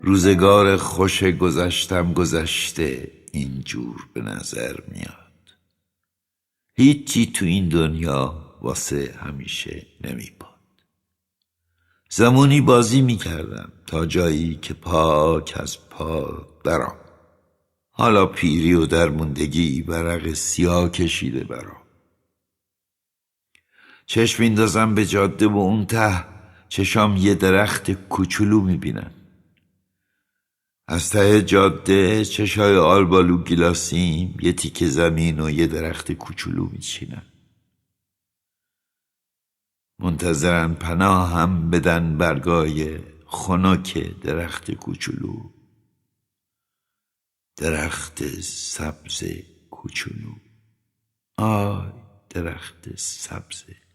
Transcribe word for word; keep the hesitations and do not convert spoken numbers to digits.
روزگار خوش گذشتم گذشته اینجور به نظر میاد. هیچی تو این دنیا واسه همیشه نمیپاد. زمانی بازی میکردم تا جایی که پاک از پا درام. حالا پیری و درموندگی ورق سیاه کشیده برام. چشم میندازم به جاده و اون ته چشام یه درخت کوچولو میبینن. از ته جاده چشای آلبالو گیلاسیم یه تیکه زمین و یه درخت کوچولو میچینن. منتظرن پناه هم بدن برگای خنک درخت کوچولو. درخت سبز کوچولو، آی درخت سبز